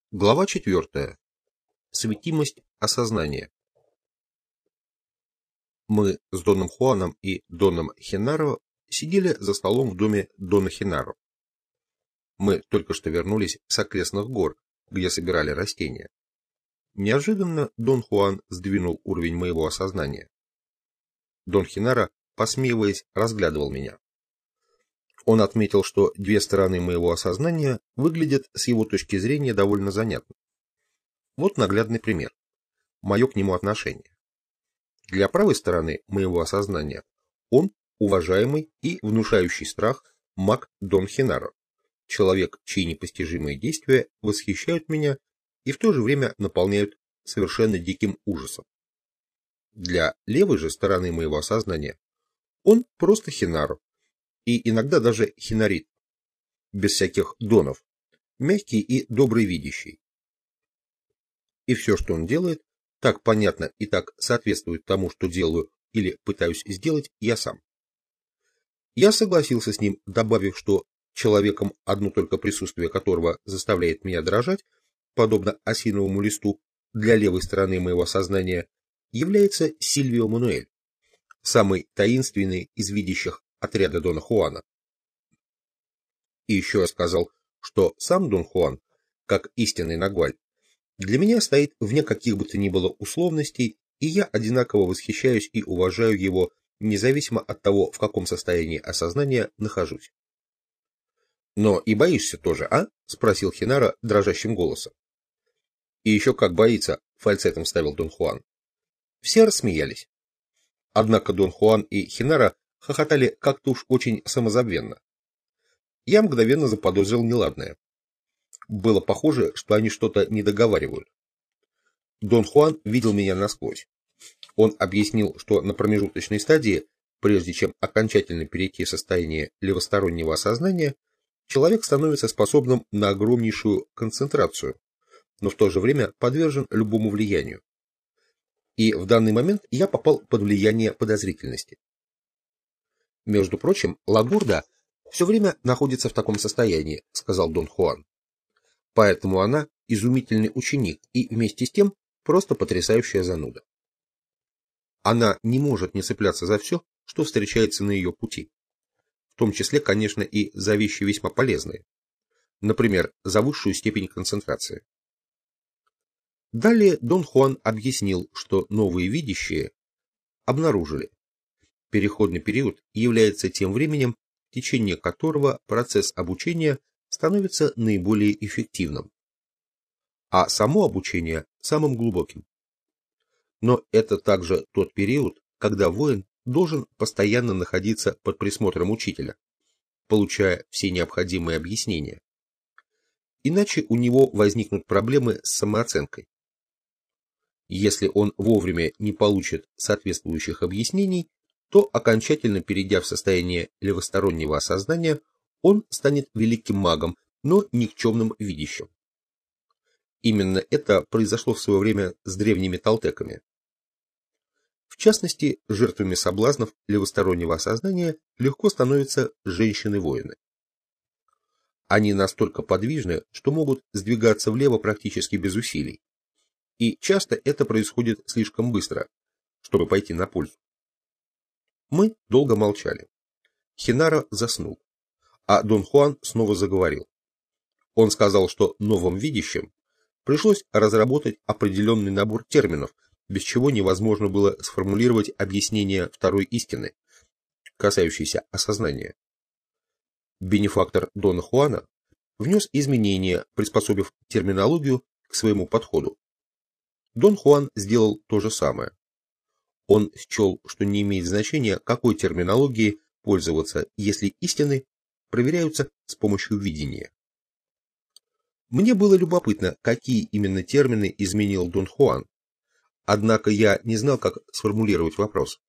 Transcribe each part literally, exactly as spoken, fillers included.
Глава четвертая. Светимость осознания. Мы с Доном Хуаном и Доном Хенаро сидели за столом в доме Дона Хенаро. Мы только что вернулись с окрестных гор, где собирали растения. Неожиданно Дон Хуан сдвинул уровень моего осознания. Дон Хенаро, посмеиваясь, разглядывал меня. Он отметил, что две стороны моего осознания выглядят с его точки зрения довольно занятно. Вот наглядный пример. Мое к нему отношение. Для правой стороны моего осознания он уважаемый и внушающий страх маг Дон Хенаро, человек, чьи непостижимые действия восхищают меня и в то же время наполняют совершенно диким ужасом. Для левой же стороны моего осознания он просто Хенаро, и иногда даже хинарит, без всяких донов, мягкий и добрый видящий. И все, что он делает, так понятно и так соответствует тому, что делаю или пытаюсь сделать я сам. Я согласился с ним, добавив, что человеком, одно только присутствие которого заставляет меня дрожать, подобно осиновому листу, для левой стороны моего сознания, является Сильвио Мануэль, самый таинственный из видящих отряда Дона Хуана. И еще я сказал, что сам Дон Хуан, как истинный нагваль, для меня стоит вне каких бы то ни было условностей, и я одинаково восхищаюсь и уважаю его, независимо от того, в каком состоянии осознания нахожусь. «Но и боишься тоже, а?» — спросил Хенаро дрожащим голосом. «И еще как боится», — фальцетом вставил Дон Хуан. Все рассмеялись. Однако Дон Хуан и Хенаро хохотали как-то уж очень самозабвенно. Я мгновенно заподозрил неладное. Было похоже, что они что-то не договаривают. Дон Хуан видел меня насквозь. Он объяснил, что на промежуточной стадии, прежде чем окончательно перейти в состояние левостороннего осознания, человек становится способным на огромнейшую концентрацию, но в то же время подвержен любому влиянию. И в данный момент я попал под влияние подозрительности. «Между прочим, Лагурда все время находится в таком состоянии», — сказал Дон Хуан. «Поэтому она изумительный ученик и вместе с тем просто потрясающая зануда. Она не может не цепляться за все, что встречается на ее пути. В том числе, конечно, и за вещи весьма полезные. Например, за высшую степень концентрации». Далее Дон Хуан объяснил, что новые видящие обнаружили. Переходный период является тем временем, в течение которого процесс обучения становится наиболее эффективным, а само обучение самым глубоким. Но это также тот период, когда воин должен постоянно находиться под присмотром учителя, получая все необходимые объяснения. Иначе у него возникнут проблемы с самооценкой. Если он вовремя не получит соответствующих объяснений, то, окончательно перейдя в состояние левостороннего осознания, он станет великим магом, но никчемным видящим. Именно это произошло в свое время с древними толтеками. В частности, жертвами соблазнов левостороннего осознания легко становятся женщины-воины. Они настолько подвижны, что могут сдвигаться влево практически без усилий. И часто это происходит слишком быстро, чтобы пойти на пользу. Мы долго молчали. Хенаро заснул, а Дон Хуан снова заговорил. Он сказал, что новым видящим пришлось разработать определенный набор терминов, без чего невозможно было сформулировать объяснение второй истины, касающейся осознания. Бенефактор Дона Хуана внес изменения, приспособив терминологию к своему подходу. Дон Хуан сделал то же самое. Он счел, что не имеет значения, какой терминологией пользоваться, если истины проверяются с помощью видения. Мне было любопытно, какие именно термины изменил Дон Хуан, однако я не знал, как сформулировать вопрос.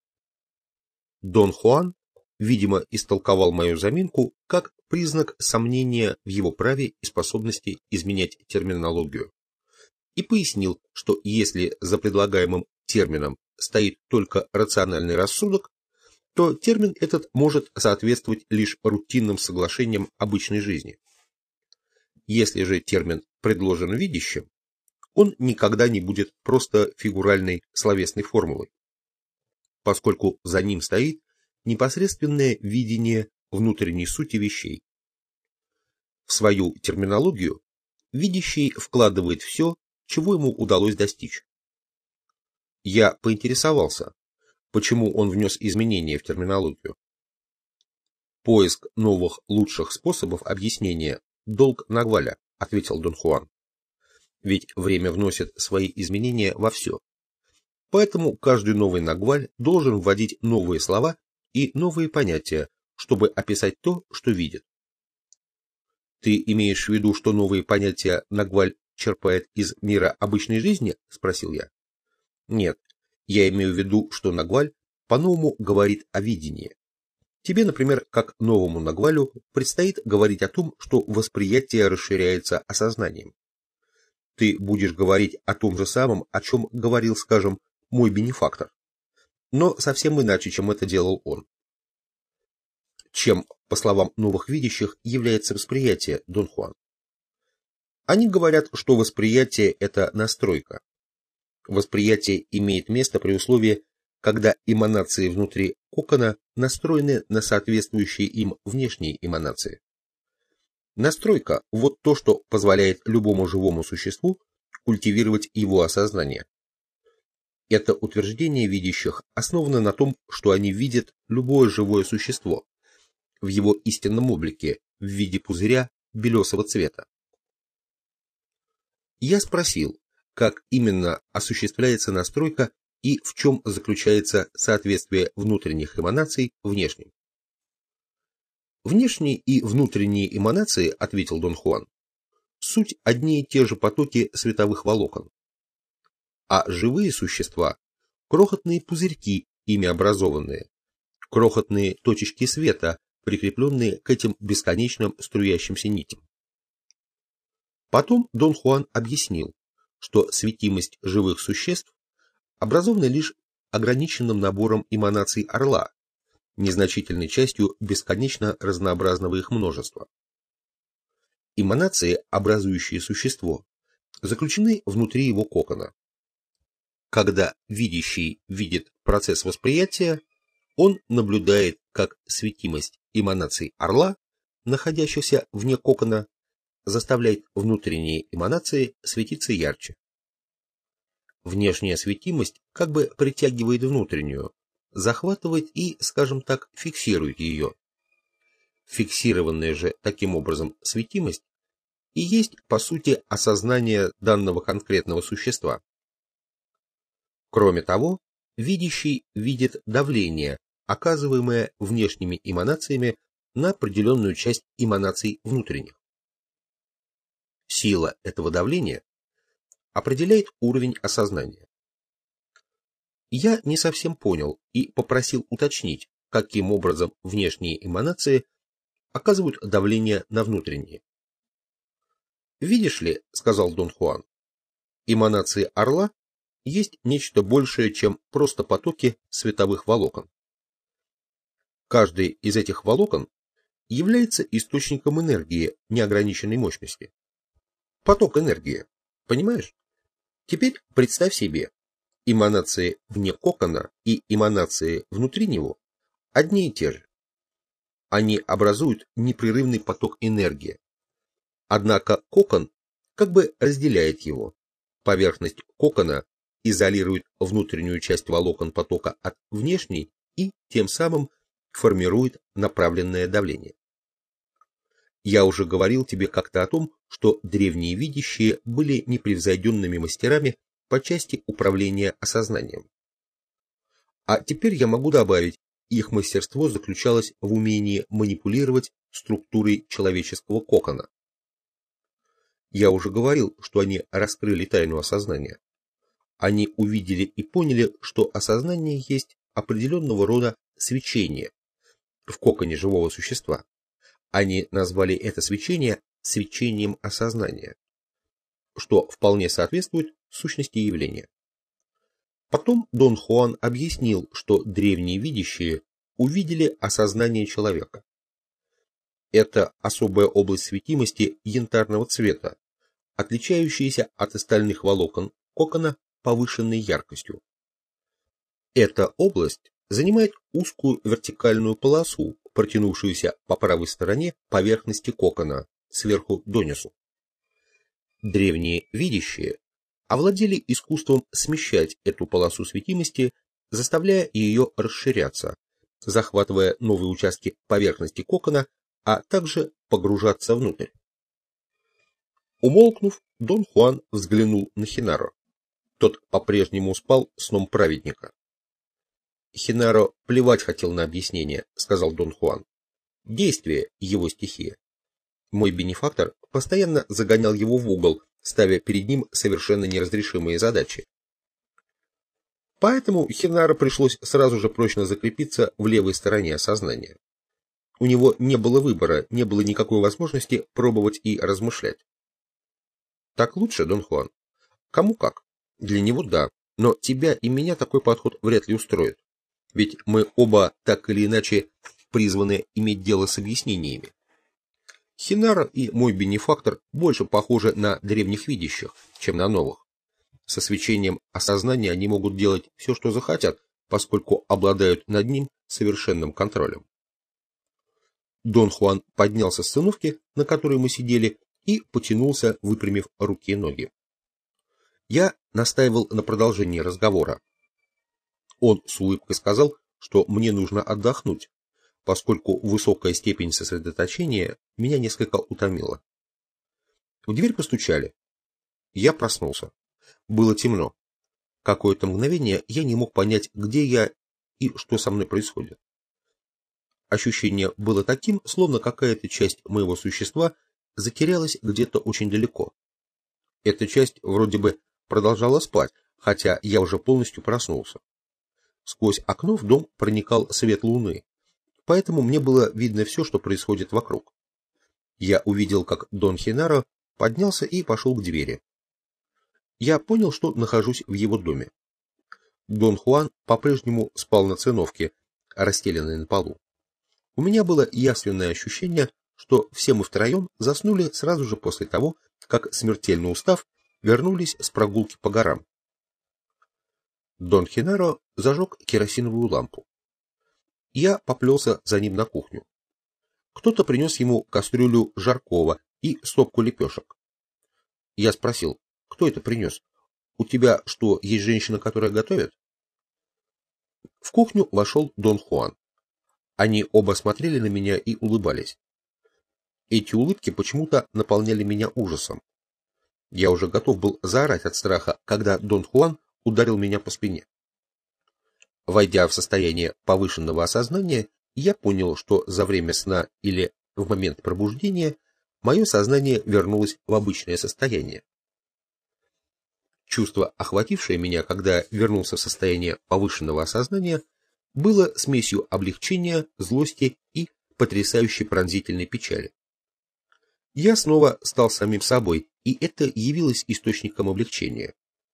Дон Хуан, видимо, истолковал мою заминку как признак сомнения в его праве и способности изменять терминологию, и пояснил, что если за предлагаемым термином стоит только рациональный рассудок, то термин этот может соответствовать лишь рутинным соглашениям обычной жизни. Если же термин предложен видящим, он никогда не будет просто фигуральной словесной формулой, поскольку за ним стоит непосредственное видение внутренней сути вещей. В свою терминологию видящий вкладывает все, чего ему удалось достичь. Я поинтересовался, почему он внес изменения в терминологию. Поиск новых лучших способов объяснения – долг Нагваля, ответил Дон Хуан. Ведь время вносит свои изменения во все. Поэтому каждый новый Нагваль должен вводить новые слова и новые понятия, чтобы описать то, что видит. Ты имеешь в виду, что новые понятия Нагваль черпает из мира обычной жизни? Спросил я. Нет, я имею в виду, что Нагваль по-новому говорит о видении. Тебе, например, как новому Нагвалю, предстоит говорить о том, что восприятие расширяется осознанием. Ты будешь говорить о том же самом, о чем говорил, скажем, мой бенефактор, но совсем иначе, чем это делал он. Чем, по словам новых видящих, является восприятие, Дон Хуан? Они говорят, что восприятие – это настройка. Восприятие имеет место при условии, когда эманации внутри кокона настроены на соответствующие им внешние эманации. Настройка – вот то, что позволяет любому живому существу культивировать его осознание. Это утверждение видящих основано на том, что они видят любое живое существо в его истинном облике в виде пузыря белесого цвета. Я спросил, как именно осуществляется настройка и в чем заключается соответствие внутренних эманаций внешним. Внешние и внутренние эманации, ответил Дон Хуан, суть одни и те же потоки световых волокон. А живые существа – крохотные пузырьки, ими образованные, крохотные точечки света, прикрепленные к этим бесконечным струящимся нитям. Потом Дон Хуан объяснил, что светимость живых существ образована лишь ограниченным набором эманаций орла, незначительной частью бесконечно разнообразного их множества. Эманации, образующие существо, заключены внутри его кокона. Когда видящий видит процесс восприятия, он наблюдает, как светимость эманаций орла, находящихся вне кокона, заставляет внутренние эманации светиться ярче. Внешняя светимость как бы притягивает внутреннюю, захватывает и, скажем так, фиксирует ее. Фиксированная же таким образом светимость и есть, по сути, осознание данного конкретного существа. Кроме того, видящий видит давление, оказываемое внешними эманациями на определенную часть эманаций внутренних. Сила этого давления определяет уровень осознания. Я не совсем понял и попросил уточнить, каким образом внешние эманации оказывают давление на внутренние. «Видишь ли, — сказал Дон Хуан, — эманации орла есть нечто большее, чем просто потоки световых волокон. Каждый из этих волокон является источником энергии неограниченной мощности. Поток энергии, понимаешь? Теперь представь себе, эманации вне кокона и эманации внутри него одни и те же. Они образуют непрерывный поток энергии. Однако кокон как бы разделяет его. Поверхность кокона изолирует внутреннюю часть волокон потока от внешней и тем самым формирует направленное давление. Я уже говорил тебе как-то о том, что древние видящие были непревзойденными мастерами по части управления осознанием. А теперь я могу добавить, их мастерство заключалось в умении манипулировать структурой человеческого кокона. Я уже говорил, что они раскрыли тайну осознания. Они увидели и поняли, что осознание есть определенного рода свечение в коконе живого существа. Они назвали это свечение свечением осознания, что вполне соответствует сущности явления. Потом Дон Хуан объяснил, что древние видящие увидели осознание человека. Это особая область светимости янтарного цвета, отличающиеся от остальных волокон кокона повышенной яркостью. Эта область занимает узкую вертикальную полосу, протянувшуюся по правой стороне поверхности кокона, сверху донизу. Древние видящие овладели искусством смещать эту полосу светимости, заставляя ее расширяться, захватывая новые участки поверхности кокона, а также погружаться внутрь. Умолкнув, Дон Хуан взглянул на Хинаро. Тот по-прежнему спал сном праведника. Хинаро плевать хотел на объяснение, сказал Дон Хуан. Действие — его стихия. Мой бенефактор постоянно загонял его в угол, ставя перед ним совершенно неразрешимые задачи. Поэтому Хинаро пришлось сразу же прочно закрепиться в левой стороне сознания. У него не было выбора, не было никакой возможности пробовать и размышлять. Так лучше, Дон Хуан? Кому как? Для него да, но тебя и меня такой подход вряд ли устроит. Ведь мы оба так или иначе призваны иметь дело с объяснениями. Хинаро и мой бенефактор больше похожи на древних видящих, чем на новых. Со свечением осознания они могут делать все, что захотят, поскольку обладают над ним совершенным контролем. Дон Хуан поднялся с циновки, на которой мы сидели, и потянулся, выпрямив руки и ноги. Я настаивал на продолжении разговора. Он с улыбкой сказал, что мне нужно отдохнуть, поскольку высокая степень сосредоточения меня несколько утомила. В дверь постучали. Я проснулся. Было темно. Какое-то мгновение я не мог понять, где я и что со мной происходит. Ощущение было таким, словно какая-то часть моего существа затерялась где-то очень далеко. Эта часть вроде бы продолжала спать, хотя я уже полностью проснулся. Сквозь окно в дом проникал свет луны, поэтому мне было видно все, что происходит вокруг. Я увидел, как Дон Хинаро поднялся и пошел к двери. Я понял, что нахожусь в его доме. Дон Хуан по-прежнему спал на циновке, расстеленной на полу. У меня было явственное ощущение, что все мы втроем заснули сразу же после того, как, смертельно устав, вернулись с прогулки по горам. Дон Хинаро зажег керосиновую лампу. Я поплелся за ним на кухню. Кто-то принес ему кастрюлю жаркого и стопку лепешек. Я спросил, кто это принес? У тебя что, есть женщина, которая готовит? В кухню вошел Дон Хуан. Они оба смотрели на меня и улыбались. Эти улыбки почему-то наполняли меня ужасом. Я уже готов был заорать от страха, когда Дон Хуан ударил меня по спине. Войдя в состояние повышенного осознания, я понял, что за время сна или в момент пробуждения мое сознание вернулось в обычное состояние. Чувство, охватившее меня, когда вернулся в состояние повышенного осознания, было смесью облегчения, злости и потрясающей пронзительной печали. Я снова стал самим собой, и это явилось источником облегчения.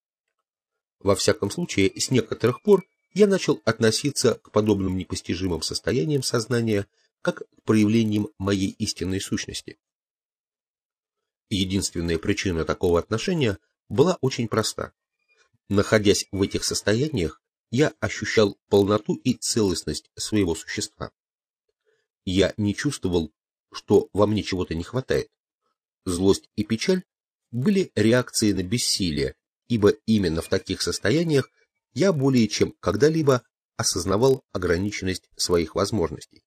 Во всяком случае, с некоторых пор я начал относиться к подобным непостижимым состояниям сознания как к проявлениям моей истинной сущности. Единственная причина такого отношения была очень проста. Находясь в этих состояниях, я ощущал полноту и целостность своего существа. Я не чувствовал, что во мне чего-то не хватает. Злость и печаль были реакцией на бессилие, ибо именно в таких состояниях я более чем когда-либо осознавал ограниченность своих возможностей.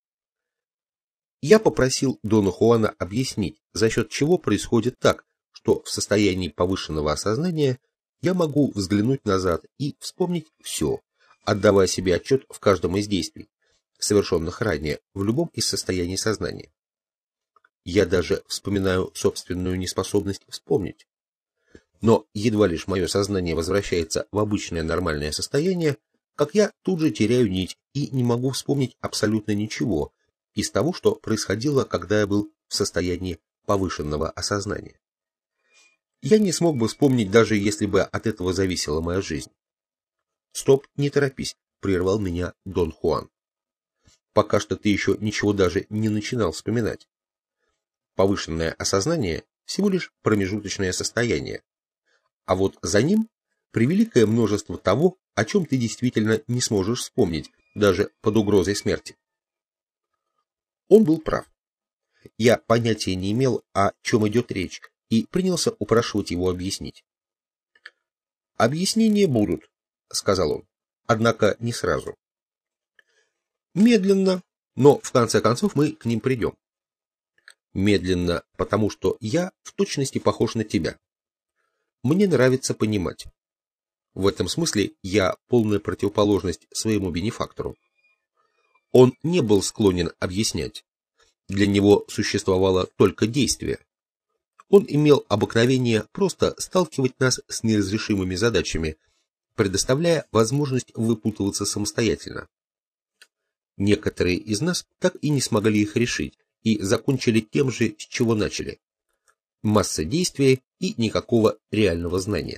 Я попросил Дона Хуана объяснить, за счет чего происходит так, что в состоянии повышенного осознания я могу взглянуть назад и вспомнить все, отдавая себе отчет в каждом из действий, совершенных ранее в любом из состояний сознания. Я даже вспоминаю собственную неспособность вспомнить. Но едва лишь мое сознание возвращается в обычное нормальное состояние, как я тут же теряю нить и не могу вспомнить абсолютно ничего из того, что происходило, когда я был в состоянии повышенного осознания. Я не смог бы вспомнить, даже если бы от этого зависела моя жизнь. «Стоп, не торопись», — прервал меня Дон Хуан. «Пока что ты еще ничего даже не начинал вспоминать. Повышенное осознание всего лишь промежуточное состояние, а вот за ним превеликое множество того, о чем ты действительно не сможешь вспомнить, даже под угрозой смерти. Он был прав. Я понятия не имел, о чем идет речь, и принялся упрашивать его объяснить. «Объяснения будут», — сказал он, — «однако не сразу. Медленно, но в конце концов мы к ним придем. Медленно, потому что я в точности похож на тебя. Мне нравится понимать. В этом смысле я полная противоположность своему бенефактору. Он не был склонен объяснять. Для него существовало только действие. Он имел обыкновение просто сталкивать нас с неразрешимыми задачами, предоставляя возможность выпутываться самостоятельно. Некоторые из нас так и не смогли их решить и закончили тем же, с чего начали. Масса действия и никакого реального знания.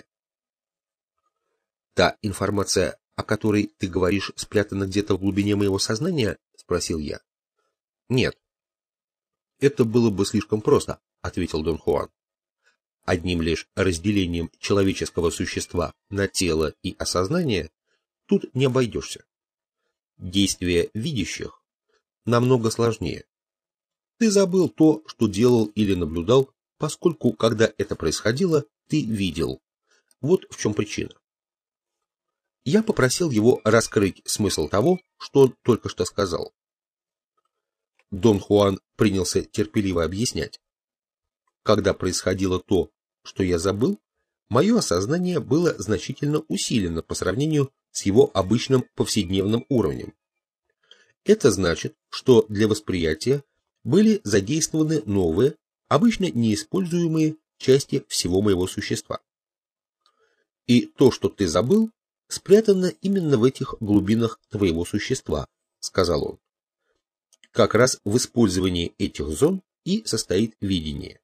Та информация, о которой ты говоришь, спрятана где-то в глубине моего сознания? Спросил я. Нет. Это было бы слишком просто, ответил Дон Хуан. Одним лишь разделением человеческого существа на тело и осознание тут не обойдешься. Действия видящих намного сложнее. Ты забыл то, что делал или наблюдал, поскольку, когда это происходило, ты видел. Вот в чем причина. Я попросил его раскрыть смысл того, что он только что сказал. Дон Хуан принялся терпеливо объяснять. Когда происходило то, что я забыл, мое осознание было значительно усилено по сравнению с его обычным повседневным уровнем. Это значит, что для восприятия были задействованы новые, обычно неиспользуемые части всего моего существа. И то, что ты забыл, спрятано именно в этих глубинах твоего существа, сказал он. Как раз в использовании этих зон и состоит видение.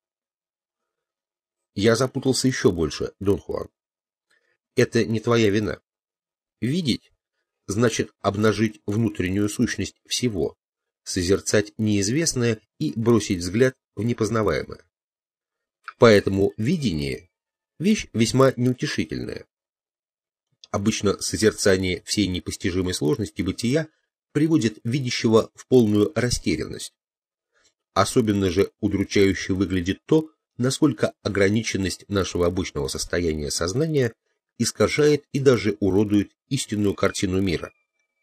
Я запутался еще больше, Дон Хуан. Это не твоя вина. Видеть значит обнажить внутреннюю сущность всего, созерцать неизвестное и бросить взгляд в непознаваемое. Поэтому видение – вещь весьма неутешительная. Обычно созерцание всей непостижимой сложности бытия приводит видящего в полную растерянность. Особенно же удручающе выглядит то, насколько ограниченность нашего обычного состояния сознания искажает и даже уродует истинную картину мира.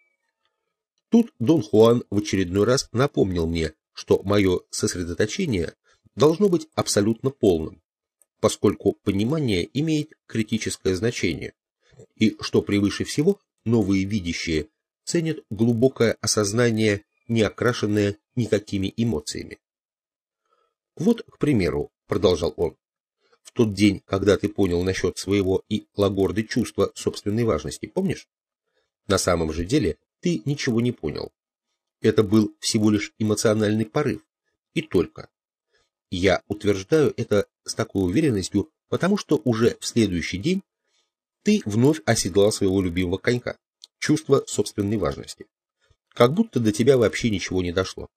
Тут Дон Хуан в очередной раз напомнил мне, что мое сосредоточение должно быть абсолютно полным, поскольку понимание имеет критическое значение, и что превыше всего новые видящие ценят глубокое осознание, не окрашенное никакими эмоциями. Вот, к примеру, продолжал он, в тот день, когда ты понял насчет своего и Лагорды чувства собственной важности, помнишь? На самом же деле ты ничего не понял. Это был всего лишь эмоциональный порыв, и только. Я утверждаю это с такой уверенностью, потому что уже в следующий день ты вновь оседлал своего любимого конька, чувство собственной важности. Как будто до тебя вообще ничего не дошло.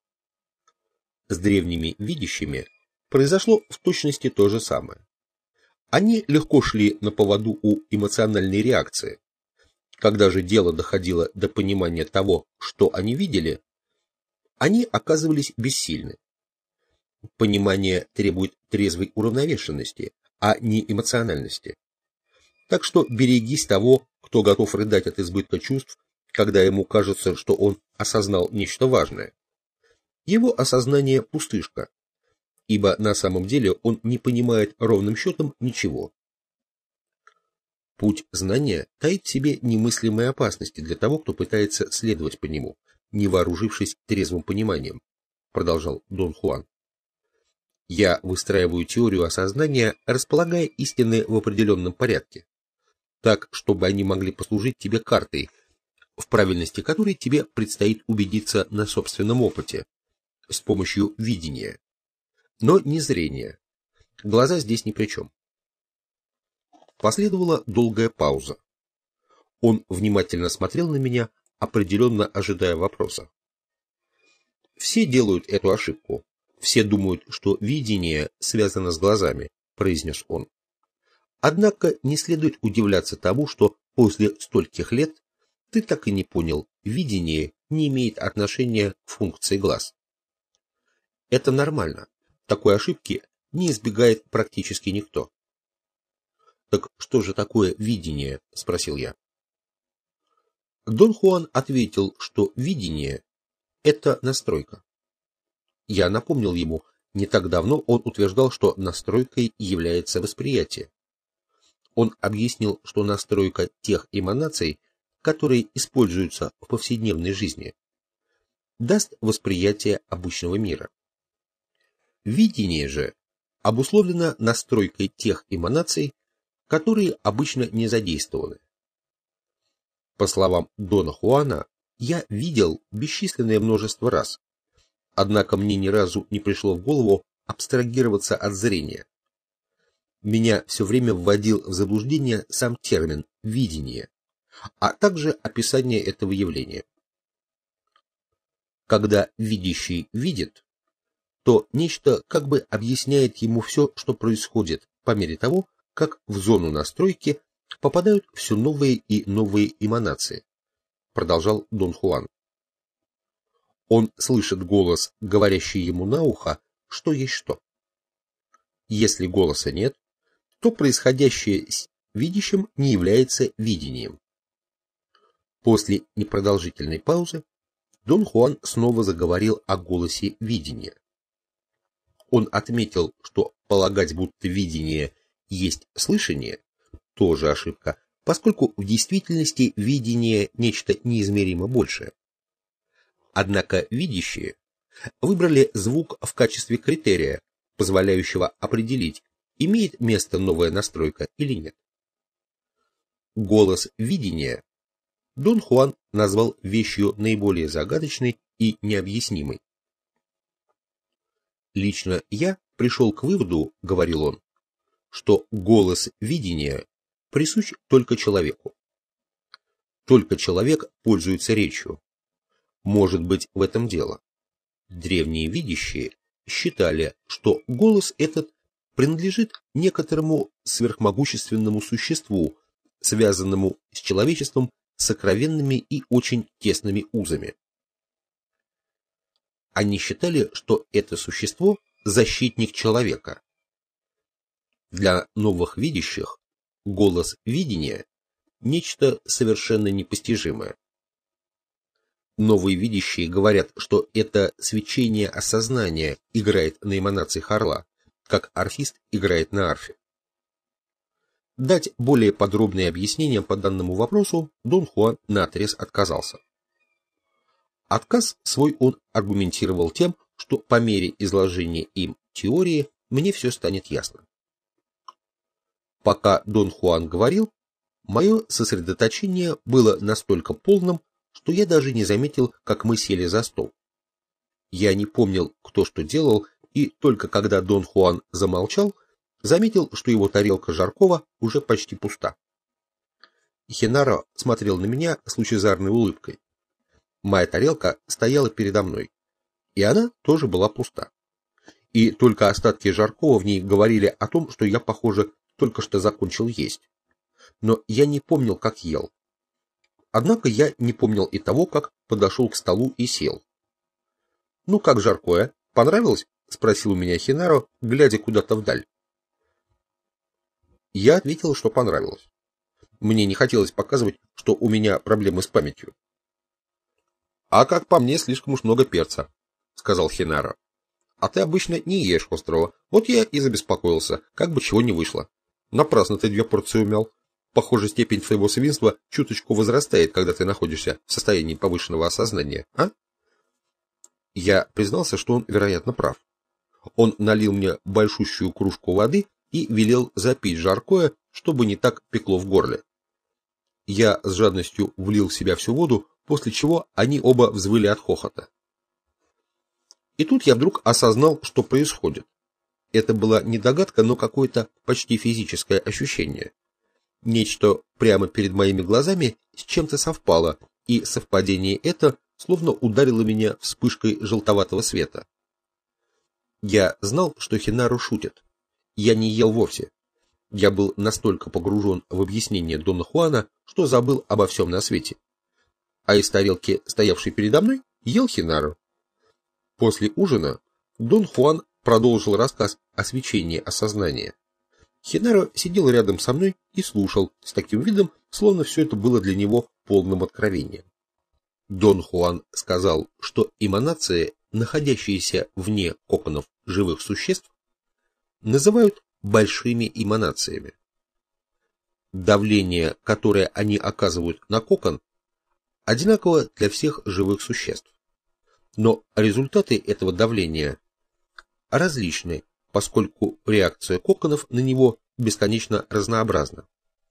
С древними видящими произошло в точности то же самое. Они легко шли на поводу у эмоциональной реакции. Когда же дело доходило до понимания того, что они видели, они оказывались бессильны. Понимание требует трезвой уравновешенности, а не эмоциональности. Так что берегись того, кто готов рыдать от избытка чувств, когда ему кажется, что он осознал нечто важное. Его осознание пустышка, ибо на самом деле он не понимает ровным счетом ничего. Путь знания таит в себе немыслимые опасности для того, кто пытается следовать по нему, не вооружившись трезвым пониманием, продолжал Дон Хуан. Я выстраиваю теорию осознания, располагая истины в определенном порядке, так, чтобы они могли послужить тебе картой, в правильности которой тебе предстоит убедиться на собственном опыте, с помощью видения, но не зрения. Глаза здесь ни при чем. Последовала долгая пауза. Он внимательно смотрел на меня, определенно ожидая вопроса. Все делают эту ошибку, Все думают, что видение связано с глазами, произнес он. Однако не следует удивляться тому, что после стольких лет ты так и не понял, видение не имеет отношения к функции глаз. Это нормально. Такой ошибки не избегает практически никто. Так что же такое видение? Спросил я. Дон Хуан ответил, что видение – это настройка. Я напомнил ему, не так давно он утверждал, что настройкой является восприятие. Он объяснил, что настройка тех эманаций, которые используются в повседневной жизни, даст восприятие обычного мира. Видение же обусловлено настройкой тех эманаций, которые обычно не задействованы. По словам Дона Хуана, я видел бесчисленное множество раз, однако мне ни разу не пришло в голову абстрагироваться от зрения. Меня все время вводил в заблуждение сам термин «видение», а также описание этого явления. Когда видящий видит, то нечто как бы объясняет ему все, что происходит, по мере того, как в зону настройки попадают все новые и новые эманации, продолжал Дон Хуан. Он слышит голос, говорящий ему на ухо, что есть что. Если голоса нет, то происходящее с видящим не является видением. После непродолжительной паузы Дон Хуан снова заговорил о голосе видения. Он отметил, что полагать, будто видение есть слышание, тоже ошибка, поскольку в действительности видение нечто неизмеримо большее. Однако видящие выбрали звук в качестве критерия, позволяющего определить, имеет место новая настройка или нет. Голос видения Дон Хуан назвал вещью наиболее загадочной и необъяснимой. Лично я пришел к выводу, говорил он, что голос видения присущ только человеку. Только человек пользуется речью. Может быть, в этом дело. Древние видящие считали, что голос этот принадлежит некоторому сверхмогущественному существу, связанному с человечеством сокровенными и очень тесными узами. Они считали, что это существо – защитник человека. Для новых видящих голос видения – нечто совершенно непостижимое. Новые видящие говорят, что это свечение осознания играет на эманациях орла, как арфист играет на арфе. Дать более подробные объяснения по данному вопросу Дон Хуан наотрез отказался. Отказ свой он аргументировал тем, что по мере изложения им теории мне все станет ясно. Пока Дон Хуан говорил, мое сосредоточение было настолько полным, что я даже не заметил, как мы сели за стол. Я не помнил, кто что делал, и только когда Дон Хуан замолчал, заметил, что его тарелка жаркого уже почти пуста. Хенаро смотрел на меня с лучезарной улыбкой. Моя тарелка стояла передо мной, и она тоже была пуста. И только остатки жаркого в ней говорили о том, что я, похоже, только что закончил есть. Но я не помнил, как ел. Однако я не помнил и того, как подошел к столу и сел. «Ну как жаркое? Понравилось?» — спросил у меня Хенаро, глядя куда-то вдаль. Я ответил, что понравилось. Мне не хотелось показывать, что у меня проблемы с памятью. «А как по мне, слишком уж много перца», — сказал Хенаро. «А ты обычно не ешь острого. Вот я и забеспокоился, как бы чего не вышло. Напрасно ты две порции умял. Похоже, степень твоего свинства чуточку возрастает, когда ты находишься в состоянии повышенного осознания, а?» Я признался, что он, вероятно, прав. Он налил мне большущую кружку воды и велел запить жаркое, чтобы не так пекло в горле. Я с жадностью влил в себя всю воду, после чего они оба взвыли от хохота. И тут я вдруг осознал, что происходит. Это была не догадка, но какое-то почти физическое ощущение. Нечто прямо перед моими глазами с чем-то совпало, и совпадение это словно ударило меня вспышкой желтоватого света. Я знал, что Хинару шутит. Я не ел вовсе. Я был настолько погружен в объяснение Дона Хуана, что забыл обо всем на свете. А из тарелки, стоявшей передо мной, ел Хинару. После ужина Дон Хуан продолжил рассказ о свечении осознания. Хинару сидел рядом со мной и слушал с таким видом, словно все это было для него полным откровением. Дон Хуан сказал, что эманации, находящиеся вне коконов живых существ, называют большими эманациями. Давление, которое они оказывают на кокон, одинаково для всех живых существ. Но результаты этого давления различны, поскольку реакция коконов на него бесконечно разнообразна.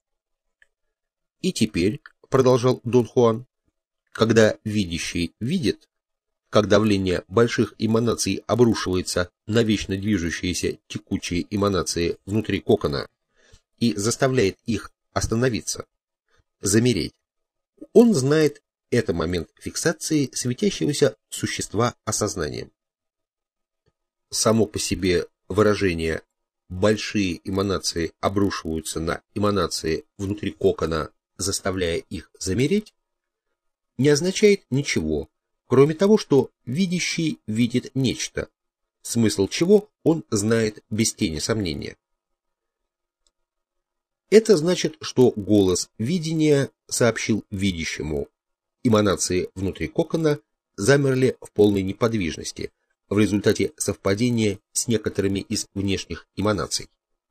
И теперь, продолжал Дон Хуан, когда видящий видит, как давление больших эманаций обрушивается на вечно движущиеся текучие эманации внутри кокона и заставляет их остановиться, замереть, он знает это момент фиксации светящегося существа осознанием. Само по себе выражение «большие эманации обрушиваются на эманации внутри кокона, заставляя их замереть» не означает ничего, кроме того, что видящий видит нечто, смысл чего он знает без тени сомнения. Это значит, что голос видения сообщил видящему: эманации внутри кокона замерли в полной неподвижности в результате совпадения с некоторыми из внешних эманаций.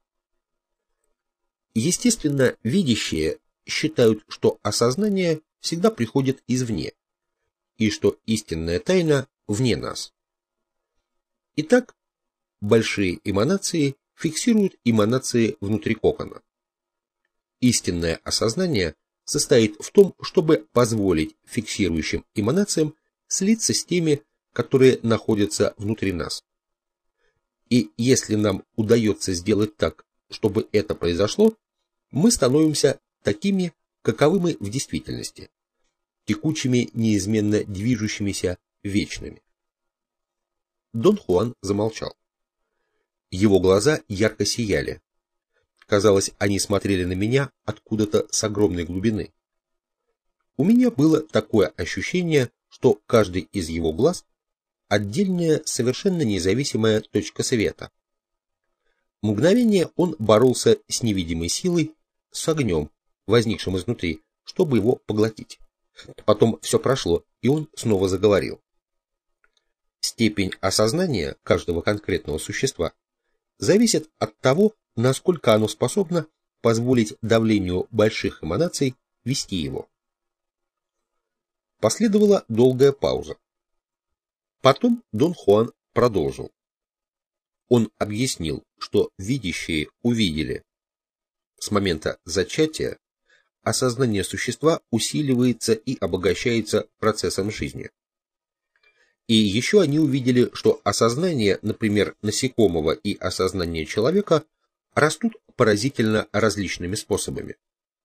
Естественно, видящие считают, что осознание всегда приходит извне, и что истинная тайна вне нас. Итак, большие эманации фиксируют эманации внутри кокона. Истинное осознание состоит в том, чтобы позволить фиксирующим эманациям слиться с теми, которые находятся внутри нас. И если нам удается сделать так, чтобы это произошло, мы становимся такими, каковы мы в действительности, текучими, неизменно движущимися, вечными. Дон Хуан замолчал. Его глаза ярко сияли. Казалось, они смотрели на меня откуда-то с огромной глубины. У меня было такое ощущение, что каждый из его глаз — отдельная, совершенно независимая точка света. Мгновение он боролся с невидимой силой, с огнем, возникшим изнутри, чтобы его поглотить. Потом все прошло, и он снова заговорил. Степень осознания каждого конкретного существа зависит от того, насколько оно способно позволить давлению больших эманаций вести его. Последовала долгая пауза. Потом Дон Хуан продолжил. Он объяснил, что видящие увидели. С момента зачатия осознание существа усиливается и обогащается процессом жизни. И еще они увидели, что осознание, например, насекомого и осознание человека растут поразительно различными способами.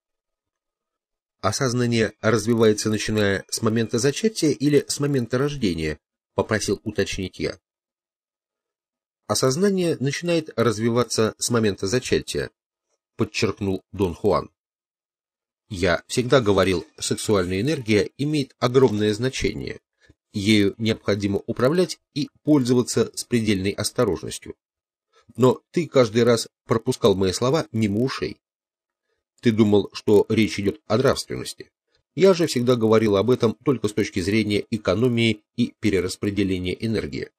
Осознание развивается, начиная с момента зачатия или с момента рождения, попросил уточнить я. Осознание начинает развиваться с момента зачатия, подчеркнул Дон Хуан. Я всегда говорил, сексуальная энергия имеет огромное значение. Ею необходимо управлять и пользоваться с предельной осторожностью. Но ты каждый раз пропускал мои слова мимо ушей. Ты думал, что речь идет о нравственности. Я же всегда говорил об этом только с точки зрения экономии и перераспределения энергии.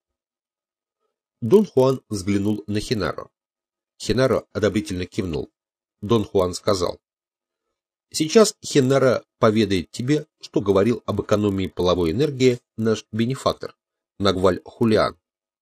Дон Хуан взглянул на Хинаро. Хинаро одобрительно кивнул. Дон Хуан сказал: «Сейчас Хинаро поведает тебе, что говорил об экономии половой энергии наш бенефактор, Нагваль Хулиан».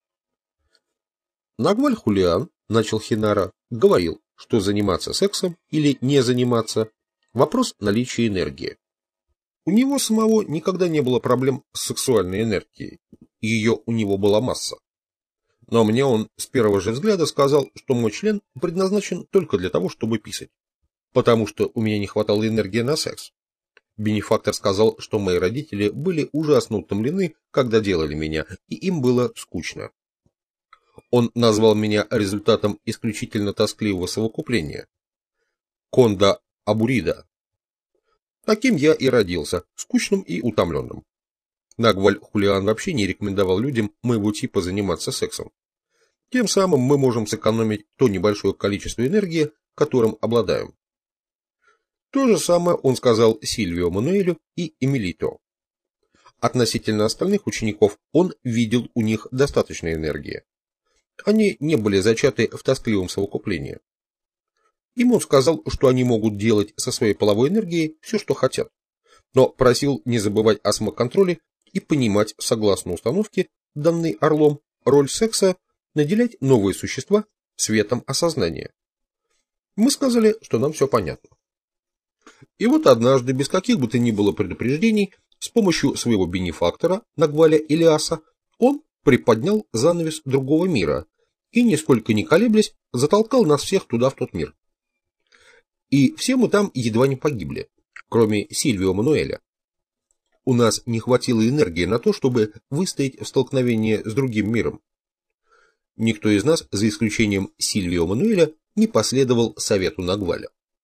Нагваль Хулиан, начал Хинаро, говорил, что заниматься сексом или не заниматься – вопрос наличия энергии. У него самого никогда не было проблем с сексуальной энергией, ее у него была масса. Но мне он с первого же взгляда сказал, что мой член предназначен только для того, чтобы писать, потому что у меня не хватало энергии на секс. Бенефактор сказал, что мои родители были ужасно утомлены, когда делали меня, и им было скучно. Он назвал меня результатом исключительно тоскливого совокупления. Конда Абурида. Таким я и родился, скучным и утомленным. Нагваль Хулиан вообще не рекомендовал людям моего типа заниматься сексом. Тем самым мы можем сэкономить то небольшое количество энергии, которым обладаем. То же самое он сказал Сильвио Мануэлю и Эмилито. Относительно остальных учеников он видел у них достаточно энергии. Они не были зачаты в тоскливом совокуплении. Им он сказал, что они могут делать со своей половой энергией все, что хотят, но просил не забывать о самоконтроле и понимать, согласно установке, данной Орлом, роль секса наделять новые существа светом осознания. Мы сказали, что нам все понятно. И вот однажды, без каких бы то ни было предупреждений, с помощью своего бенефактора, Нагваля Илиаса, он приподнял занавес другого мира и, нисколько не колеблясь, затолкал нас всех туда, в тот мир. И все мы там едва не погибли, кроме Сильвио Мануэля. У нас не хватило энергии на то, чтобы выстоять в столкновении с другим миром. Никто из нас, за исключением Сильвио Мануэля, не последовал совету Нагваля.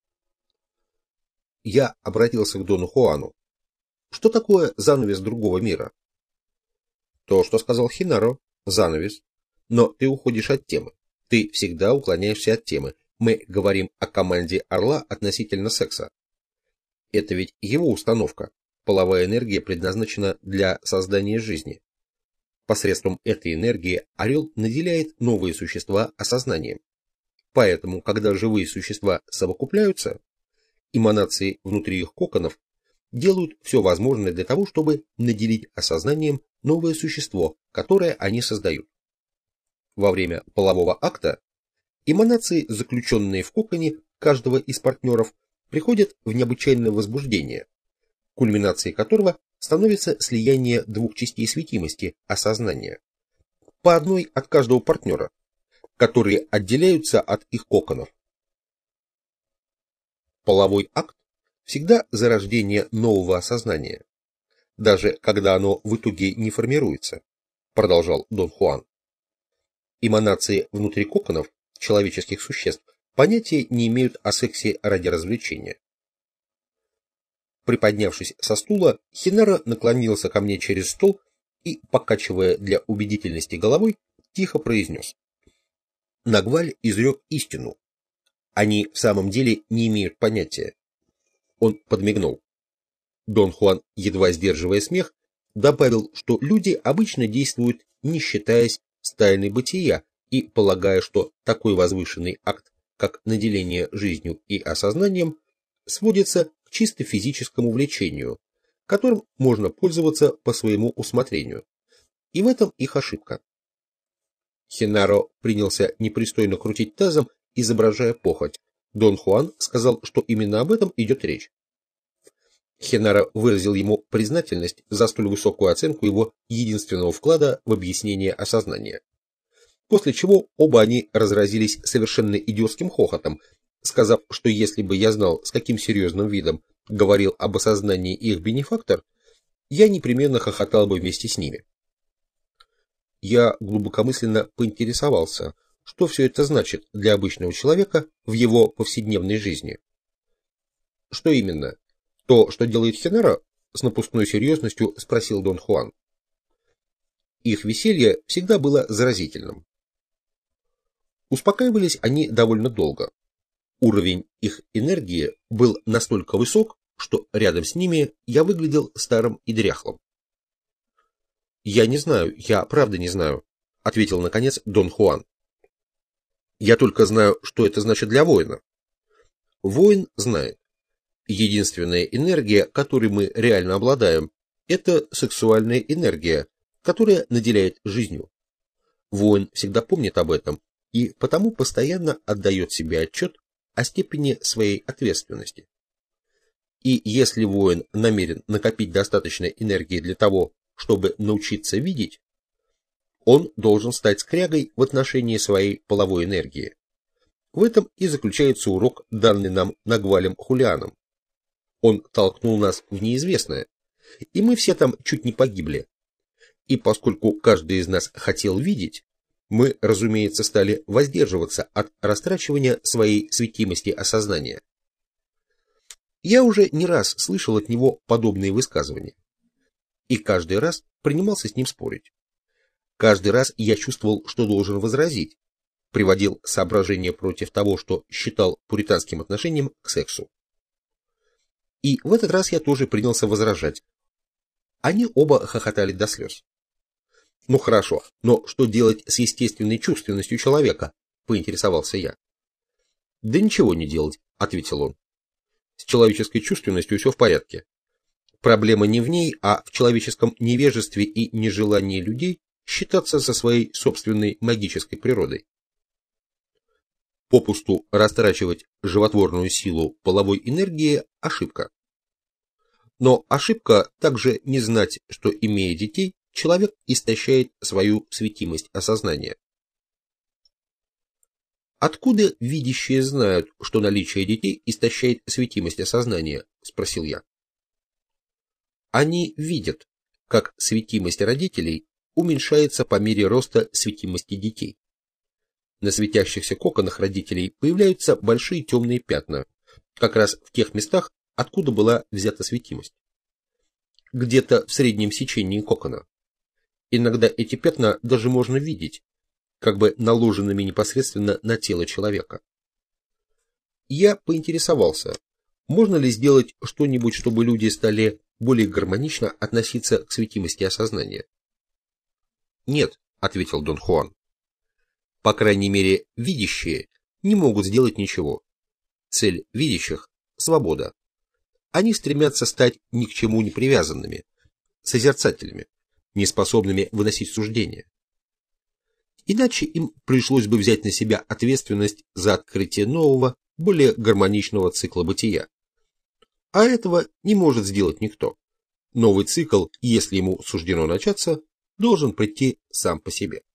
Я обратился к Дону Хуану. Что такое занавес другого мира? То, что сказал Хинаро, занавес. Но ты уходишь от темы. Ты всегда уклоняешься от темы. Мы говорим о команде Орла относительно секса. Это ведь его установка. Половая энергия предназначена для создания жизни. Посредством этой энергии Орел наделяет новые существа осознанием. Поэтому, когда живые существа совокупляются, эманации внутри их коконов делают все возможное для того, чтобы наделить осознанием новое существо, которое они создают. Во время полового акта эманации, заключенные в коконе каждого из партнеров, приходят в необычайное возбуждение, кульминацией которого становится слияние двух частей светимости осознания, по одной от каждого партнера, которые отделяются от их коконов. Половой акт всегда зарождение нового осознания, даже когда оно в итоге не формируется, продолжал Дон Хуан. Эманации внутри коконов человеческих существ понятия не имеют о сексе ради развлечения. Приподнявшись со стула, Хинаро наклонился ко мне через стол и, покачивая для убедительности головой, тихо произнес: Нагваль изрек истину. Они в самом деле не имеют понятия. Он подмигнул. Дон Хуан, едва сдерживая смех, добавил, что люди обычно действуют, не считаясь с тайной бытия и полагая, что такой возвышенный акт, как наделение жизнью и осознанием, сводится к чисто физическому влечению, которым можно пользоваться по своему усмотрению. И в этом их ошибка. Хинаро принялся непристойно крутить тазом, изображая похоть. Дон Хуан сказал, что именно об этом идет речь. Хинаро выразил ему признательность за столь высокую оценку его единственного вклада в объяснение осознания. После чего оба они разразились совершенно идиотским хохотом, сказав, что если бы я знал, с каким серьезным видом говорил об осознании их бенефактор, я непременно хохотал бы вместе с ними. Я глубокомысленно поинтересовался, что все это значит для обычного человека в его повседневной жизни. Что именно? То, что делает Хинаро? С напускной серьезностью спросил Дон Хуан. Их веселье всегда было заразительным. Успокаивались они довольно долго. Уровень их энергии был настолько высок, что рядом с ними я выглядел старым и дряхлым. «Я не знаю, я правда не знаю», — ответил наконец Дон Хуан. «Я только знаю, что это значит для воина». Воин знает. Единственная энергия, которой мы реально обладаем, это сексуальная энергия, которая наделяет жизнью. Воин всегда помнит об этом и потому постоянно отдает себе отчет о степени своей ответственности. И если воин намерен накопить достаточно энергии для того, чтобы научиться видеть, он должен стать скрягой в отношении своей половой энергии. В этом и заключается урок, данный нам Нагвалем Хулианом. Он толкнул нас в неизвестное, и мы все там чуть не погибли. И поскольку каждый из нас хотел видеть, Мы, разумеется, стали воздерживаться от растрачивания своей светимости осознания. Я уже не раз слышал от него подобные высказывания. И каждый раз принимался с ним спорить. Каждый раз я чувствовал, что должен возразить, приводил соображения против того, что считал пуританским отношением к сексу. И в этот раз я тоже принялся возражать. Они оба хохотали до слез. «Ну хорошо, но что делать с естественной чувственностью человека?» — поинтересовался я. «Да ничего не делать», — ответил он. «С человеческой чувственностью все в порядке. Проблема не в ней, а в человеческом невежестве и нежелании людей считаться со своей собственной магической природой. Попусту растрачивать животворную силу половой энергии – ошибка. Но ошибка также не знать, что, имея детей, человек истощает свою светимость осознания. «Откуда видящие знают, что наличие детей истощает светимость осознания?» – спросил я. «Они видят, как светимость родителей уменьшается по мере роста светимости детей. На светящихся коконах родителей появляются большие темные пятна, как раз в тех местах, откуда была взята светимость. Где-то в среднем сечении кокона. Иногда эти пятна даже можно видеть, как бы наложенными непосредственно на тело человека. Я поинтересовался, можно ли сделать что-нибудь, чтобы люди стали более гармонично относиться к светимости осознания. «Нет», — ответил Дон Хуан. «По крайней мере, видящие не могут сделать ничего. Цель видящих — свобода. Они стремятся стать ни к чему не привязанными, созерцателями, неспособными выносить суждения. Иначе им пришлось бы взять на себя ответственность за открытие нового, более гармоничного цикла бытия. А этого не может сделать никто. Новый цикл, если ему суждено начаться, должен прийти сам по себе».